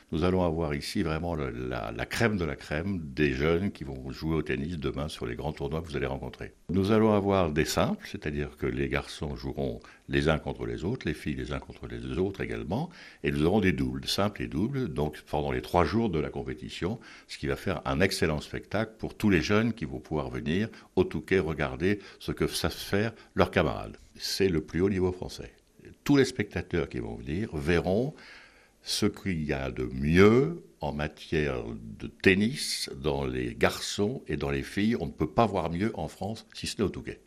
Nous allons avoir ici vraiment la crème de la crème des jeunes qui vont jouer au tennis demain sur les grands tournois que vous allez rencontrer. Nous allons avoir des simples, c'est-à-dire que les garçons joueront les uns contre les autres, les filles les uns contre les autres également, et nous aurons des doubles, simples et doubles, donc pendant les 3 jours de la compétition, ce qui va faire un excellent spectacle pour tous les jeunes qui vont pouvoir venir au Touquet regarder ce que savent faire leurs camarades. C'est le plus haut niveau français. Tous les spectateurs qui vont venir verront ce qu'il y a de mieux en matière de tennis dans les garçons et dans les filles. On ne peut pas voir mieux en France, si ce n'est au Touquet.